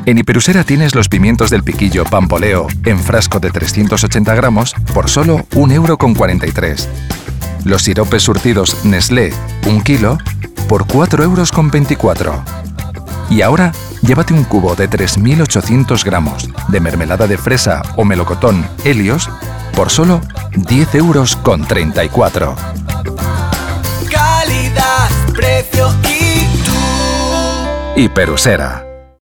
En Hiperusera tienes los pimientos del piquillo Pampoleo en frasco de 380 gramos por solo 1,43 €. Los siropes surtidos Nestlé, 1 kilo, por 4,24 €. Y ahora, llévate un cubo de 3.800 gramos de mermelada de fresa o melocotón Helios por solo 10,34 €. Calidad, precio y tú. Hiperusera.